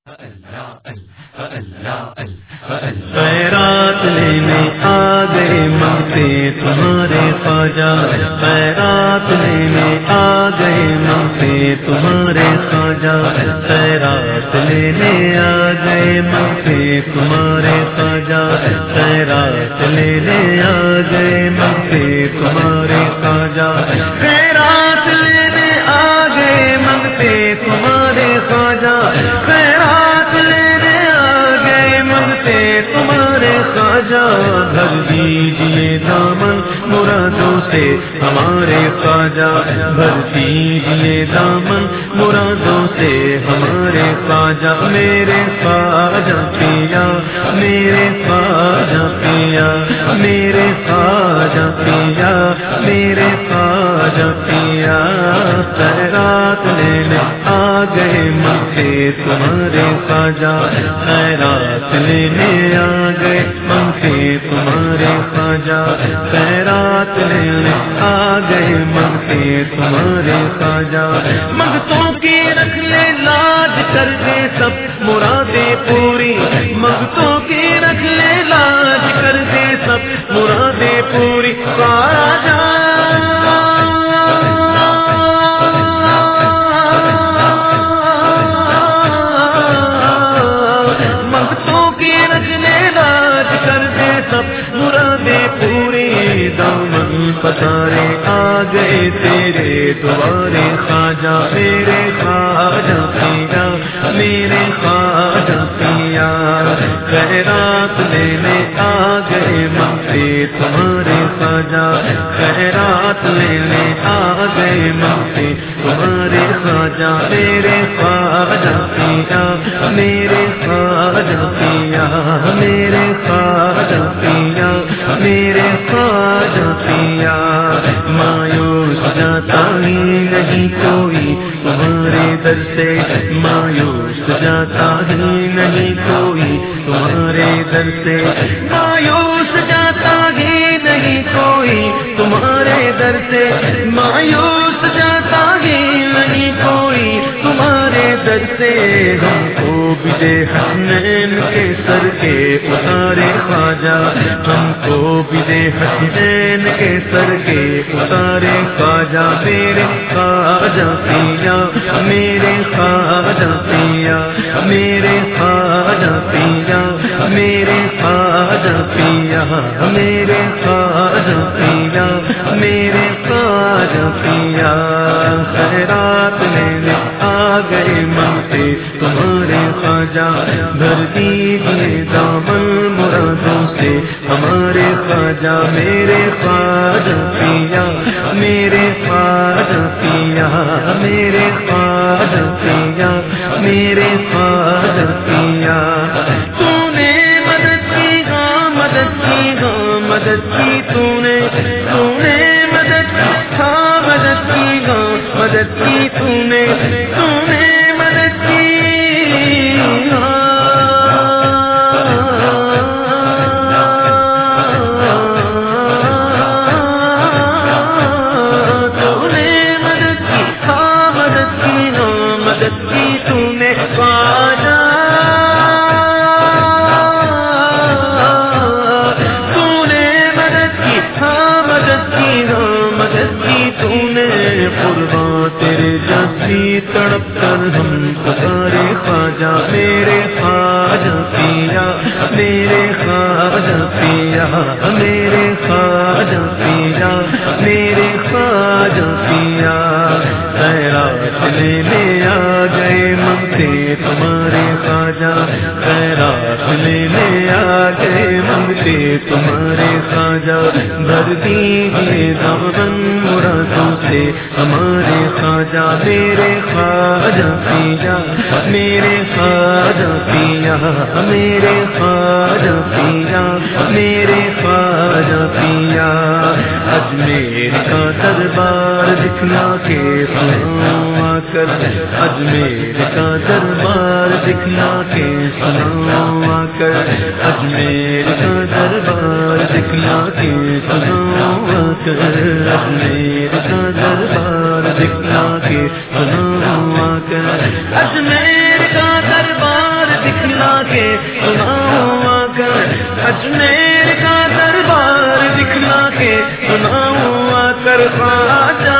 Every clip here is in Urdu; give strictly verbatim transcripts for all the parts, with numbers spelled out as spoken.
خیرات لینے آ گئے مانگتے تمہارے خواجہ، خیرات لینے آ گئے مانگتے تمہارے خواجہ، خیرات لینے آ گئے مانگتے تمہارے خواجہ، خیرات لینے آ گئے مانگتے تمہارے خواجہ، خیرات لینے آ گئے مانگتے تمہارے خواجہ، خیرات لینے آ گئے مانگتے تمہارے خواجہ، بھر دیجئے دامن مرادوں سے ہمارے خواجہ، بھر دیجئے دامن مرادوں سے ہمارے خواجہ، میرے خواجہ پیا، میرے خواجہ پیا، میرے خواجہ پیا، میرے خواجہ پیا، خیرات لینے آ گئے مانگتے تمہارے خواجہ، خیرات لینے آ گئے مانگتے تمہارے خواجہ، خیرات لینے آ گئے مانگتے تمہارے خواجہ، منگتوں کی رکھ لے لاج کر دے سب مرادیں پوری، منگتوں کی رکھ لے لاج کر دے سب مرادیں پوری، خواجہ دامن پسارے آ گئے تیرے دوارے خواجہ، میرے خواجہ پیا، میرے خواجہ پیا، خیرات لینے آ گئے مانگتے تمہارے خواجہ، خیرات لینے آ گئے مانگتے تمہارے خواجہ، میرے خواجہ پیا، میرے خواجہ پیا، میرے خواجہ پیا، میرے خواجہ پیا، مایوس جاتا ہی نہیں کوئی تمہارے در سے، مایوس جاتا ہی نہیں کوئی تمہارے در سے، مایوس جاتا ہی نہیں کوئی تمہارے در سے، مایوس جاتا ہی نہیں کوئی تمہارے در سے، ہم کو بھی دے حسنین کے سر کے اتارے خواجہ، ہم کو بھی دے حسنین کے سر کے اتارے خواجہ، میرے خواجہ پیا، میرے خواجہ پیا، میرے خواجہ پیا، میرے خواجہ پیا، میرے خواجہ پیا، میرے خواجہ پیا، خیرات لینے آ گئے مانگتے تمہارے خواجہ، بھر دیجئے دامن مرادوں سے ہمارے خواجہ، میرے خواجہ پیا، میرے خواجہ پیا، میرے خواجہ پیا، میرے خواجہ پیا، تو نے مدد کی ہاں مدد کی ہاں مدد کی، تو نے تو نے مدد کی ہاں مدد کی ہاں مدد کی، تو نے تو نے مدد کی تڑپ کر ہم پکارے خواجہ، میرے خواجہ پیا، میرے خواجہ پیا، میرے خواجہ پیا، میرے خواجہ پیا، خیرات لینے آ گئے مانگتے تمہارے خواجہ، خیرات لینے آ گئے مانگتے تمہارے خواجہ، بھر دیجئے دامن مرادوں سے ہمارے خواجہ، میرے خواجہ پیا، میرے خواجہ پیا، میرے خواجہ پیا، میرے خواجہ پیا، اجمیر کا دربار دکھلا کے سناؤ آ کر، اجمیر کا دربار دکھلا کے سناؤ آ کر، اجمیر کا دربار دکھلا کے سناؤ آ کر، اجمیر کا دربار دکھلا کے سناؤ آ کر، اجمیر کا دربار اجمیر کا دربار دکھلا کے سناؤں آ کر خواجہ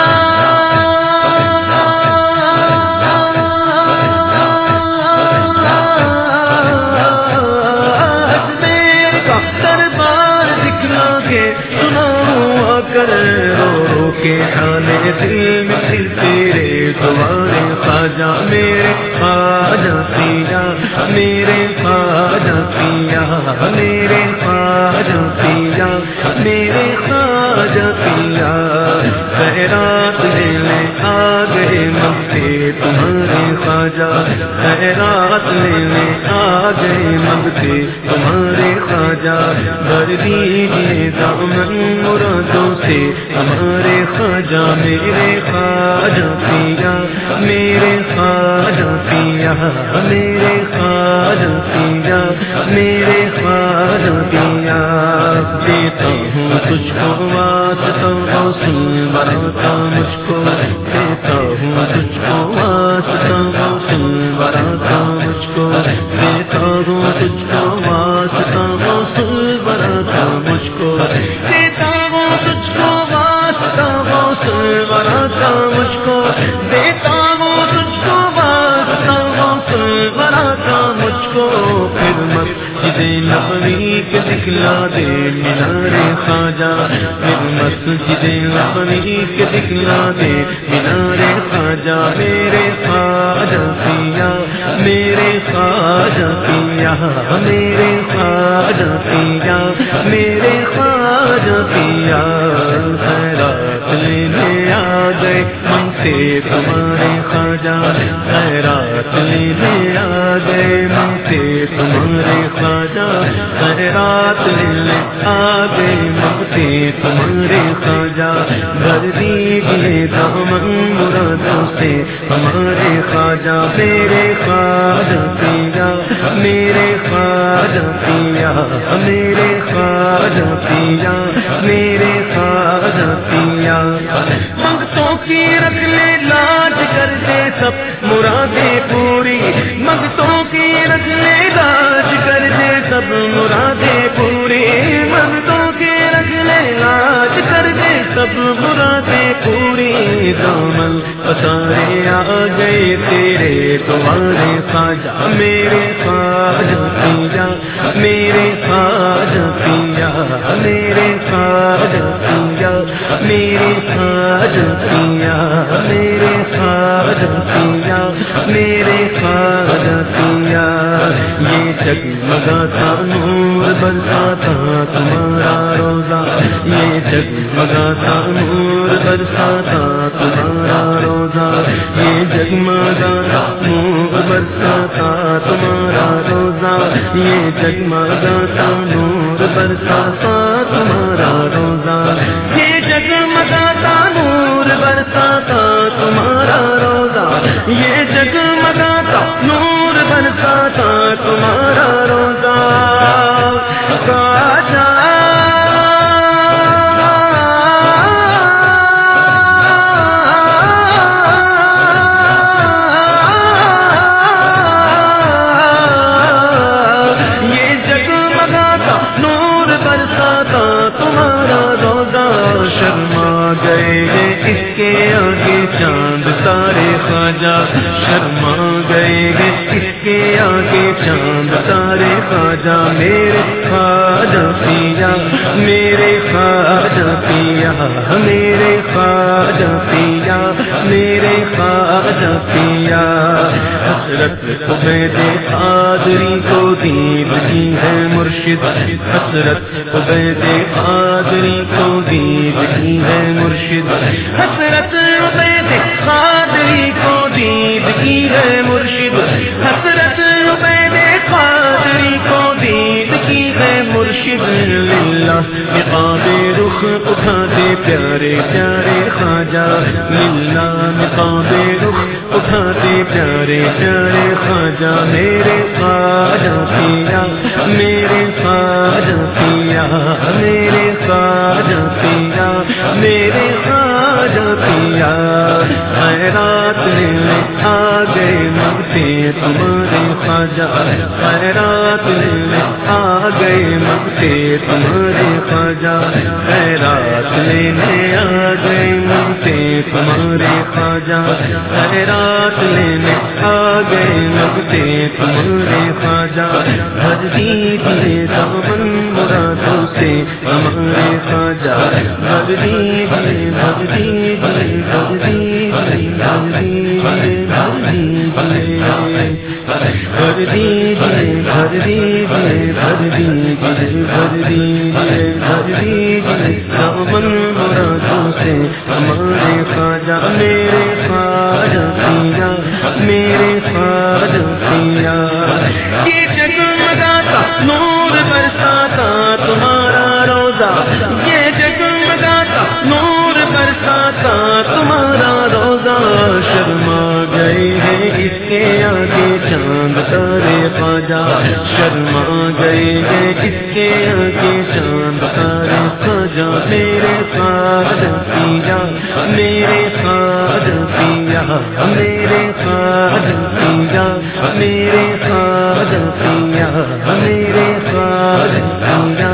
کے کھانے دل میں پھر تیرے تمہارے خواجہ میرے خواجہ پیا میرے خواجہ پیا میرے خواجہ پیا میرے خواجہ پیا خیرات لینے آ گئے مگتے تمہارے خواجہ خیرات لینے آ گئے مگتے تمہارے خواجہ بھر دیجیے دامن مرادوں سے ہمارے خواجہ میرے خواجہ پیا میرے خواجہ پیا میرے خواجہ پیا میرے خواجہ پیا دیتا ہوں تجھ کو واسطہ غوث براتا مجھ کو دیتا ہوں تجھ کو واسطہ غوث براتا مجھ کو دیتا ہوں تجھ کو واسطہ غوث براتا مجھ کو دیتا ہوں تجھ کو واسطہ غوث براتا مجھ کو دیتا ہوں تجھ کو واسطہ غوث براتا مجھ کو پھر مسجد نبوی کے دکھلا دے مینار خواجہ پھر مسجد نبوی کے دکھلا دے مینار خواجہ میرے خواجہ پیا میرے خواجہ پیا میرے خواجہ پیا میرے خواجہ پیا خیرات لینے آ گئے من سے تمہارے خواجہ خیرات لینے آ گئے من سے تمہارے خواجہ خیرات لینے آ گئے من سے تمہارے خواجہ بھر دیجیے دامن مرادوں سے ہمارے خواجہ میرے خواجہ پیا میرے خواجہ پیا میرے خواجہ پیا میرے خواجہ پیا منگتوں کی رکھ لے لاج کر دے سب مرادیں پوری منگتوں کی رکھ لے لاج کر دے سب مرادیں پوری منگتوں کی رکھ لے لاج کر دے سب مرادیں پوری دامن پسارے آ گئے تیرے تمہارے خواجہ میرے خواجہ پیا میرے خواجہ پیا میرے خواجہ پیا میرے خواجہ پیا میرے خواجہ پیا میرے خواجہ پیا یہ جگمگاتا نور برساتا تمہارا روزہ یہ جگمگاتا نور برساتا تمہارا روزہ یہ جگمگاتا نور برساتا تمہارا روزہ یہ جگمگاتا نور برساتا تمہارا روزہ یہ جگمگاتا نور برساتا تمہارا روزہ یہ جگمگاتا نور برساتا تمہارا روزہ خواجہ شرما گئے اس کے آگے چاند تارے خواجہ شرما گئے اس کے آگے چاند تارے خواجہ میرے خواجہ پیا میرے خواجہ پیا میرے خواجہ پیا میرے خواجہ پیا حسرت عبید قادری کو دید کی ہے مرشد حسرت عبید قادری کو دید کی ہے مرشد حسرت عبید قادری کو دید کی ہے مرشد حسرت عبید قادری کو دید کی ہے مرشد للہ نقاب رخ اٹھا دے پیارے پیارے خواجہ للہ نقاب رخ اٹھا دے پیارے پیارے خواجہ میرے خواجہ پیا میرے خواجہ پیا میرے خواجہ پیا میرے خواجہ پیا خیرات لینے آ گئے مگتے تمہارے تمہارے خواجہ خیرات لینے آ گئے مانگتے تمہارے خواجہ خیرات لینے آ گئے مانگتے تمہارے خواجہ خیرات لینے آ گئے مانگتے تمہارے خواجہ بھر دیجیے دامن مرادوں سے ہمارے خواجہ بھر دیجیے بھر دیجیے بھر دیجیے بھر دیجیے بھر دیجیے بھر دیجیے بھر دیجیے بھر دیجیے بھر دیجیے دامن مرادوں سے ہمارے خواجہ میرے خواجہ پیا میرے خواجہ پیا یہ جگمگاتا نور برساتا تمہارا روزہ یہ جگمگاتا نور برساتا تمہارا روزہ شرما گئے ہیں اس کے آگے چاند تارے خواجہ شرما گئے ہیں اس کے آگے چاند تارے خواجہ میرے خواجہ پیا میرے خواجہ پیا میرے خواجہ پیا میرے خواجہ پیا میرے خواجہ پیا